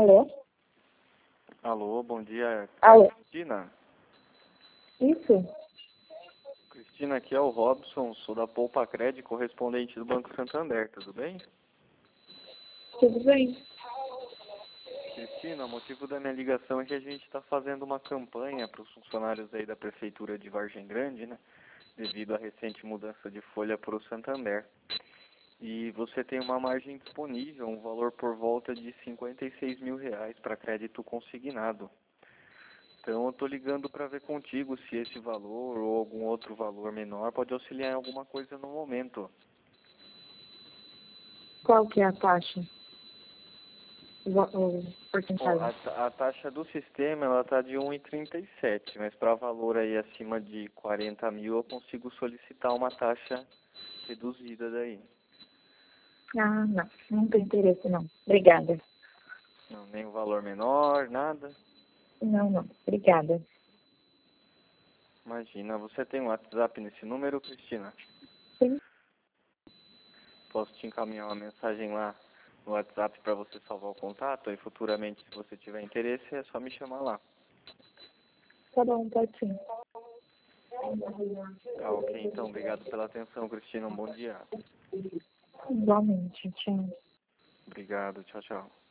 Alô? Alô, bom dia, Alô? Cristina. Isso? Cristina, aqui é o Robson, sou da Poupa Cred, correspondente do Banco Santander, tudo bem? Tudo bem? Cristina, o motivo da minha ligação é que a gente está fazendo uma campanha para os funcionários aí da Prefeitura de Vargem Grande, né? Devido à recente mudança de folha para o Santander. E você tem uma margem disponível, um valor por volta de R$ 56 mil para crédito consignado. Então eu estou ligando para ver contigo se esse valor ou algum outro valor menor pode auxiliar em alguma coisa no momento. Qual que é a taxa? O Ó, porcentagem? a taxa do sistema ela está de 1,37, mas para valor aí acima de 40 mil eu consigo solicitar uma taxa reduzida daí. Ah, não. Não tem interesse, não. Obrigada. Não, nem o valor menor, nada. Não, não. Obrigada. Imagina, você tem um WhatsApp nesse número, Cristina? Sim. Posso te encaminhar uma mensagem lá no WhatsApp para você salvar o contato e futuramente, se você tiver interesse, é só me chamar lá. Tá bom, pode sim. Tá, ok, então, obrigado pela atenção, Cristina, um bom dia. Igualmente. Tchau. Obrigado, tchau, tchau.